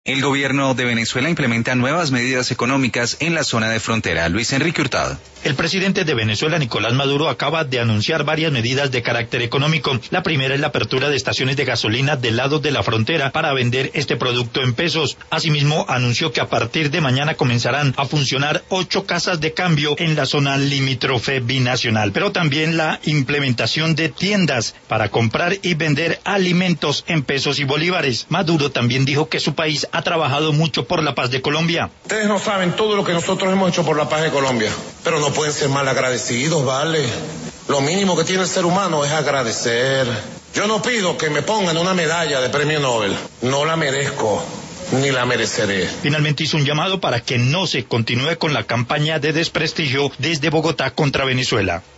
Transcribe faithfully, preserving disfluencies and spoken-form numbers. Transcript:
El gobierno de Venezuela implementa nuevas medidas económicas en la zona de frontera. Luis Enrique Hurtado. El presidente de Venezuela, Nicolás Maduro, acaba de anunciar varias medidas de carácter económico. La primera es la apertura de estaciones de gasolina del lado de la frontera para vender este producto en pesos. Asimismo, anunció que a partir de mañana comenzarán a funcionar ocho casas de cambio en la zona limítrofe binacional, pero también la implementación de tiendas para comprar y vender alimentos en pesos y bolívares. Maduro también dijo que su país ha trabajado mucho por la paz de Colombia. Ustedes no saben todo lo que nosotros hemos hecho por la paz de Colombia, pero no pueden ser mal agradecidos, ¿vale? Lo mínimo que tiene el ser humano es agradecer. Yo no pido que me pongan una medalla de premio Nobel, no la merezco, ni la mereceré. Finalmente hizo un llamado para que no se continúe con la campaña de desprestigio desde Bogotá contra Venezuela.